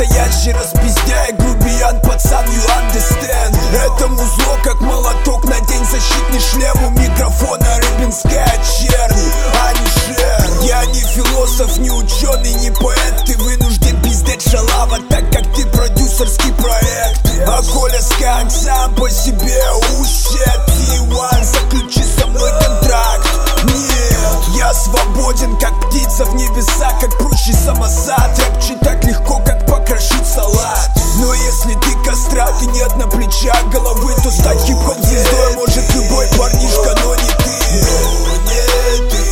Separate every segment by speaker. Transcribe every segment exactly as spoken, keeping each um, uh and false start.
Speaker 1: настоящий распиздяй, грубиян, пацан, you understand. Это музло как молоток, надень защитный шлем, у микрофона рыбинская чернь, а не шер. Я не философ, не ученый, не поэт, ты вынужден пиздеть шалава, так как ты продюсерский проект. А Коля Сканк сам по себе ущет. ти один, заключи со мной контракт. Нет, я свободен, как птица в небесах, как прущий самосад. Рэпчи так легко, как покрошить салат. Но если ты кастрат и нет на плечах головы, то стать хип-хоп звездой может любой парнишка, но не ты. Но не ты.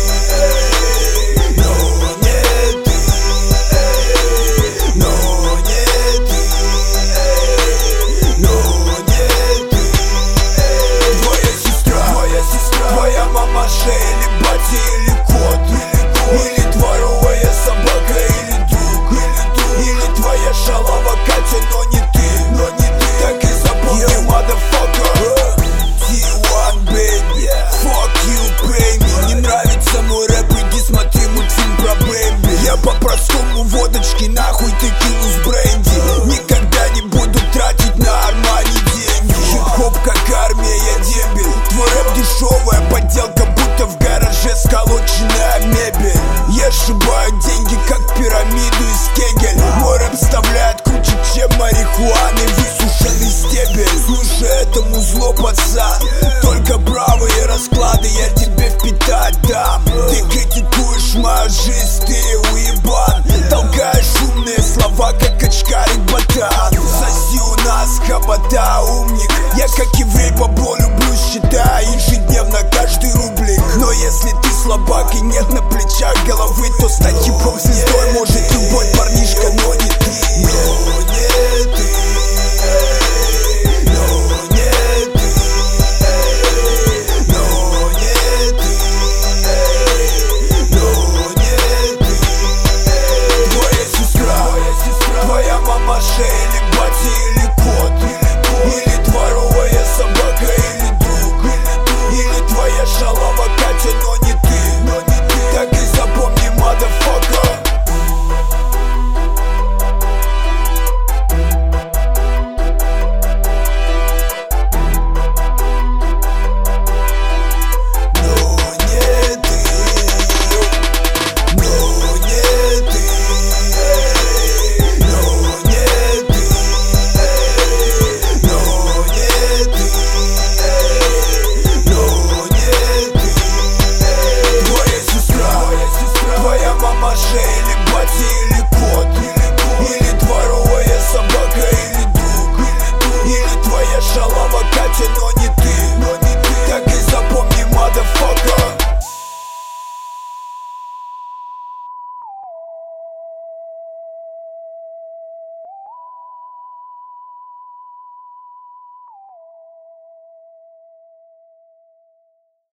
Speaker 1: Или батя, или кот, или дворовая собака, или друг, или твоя шалава Катя, но не ты, но не ты. Так и запомни, motherfucker. ти один, baby, fuck you, pay me. Не нравится мой рэп, иди смотри мультфильм про Бэмби. Я по-простому водочки, нахуй текилу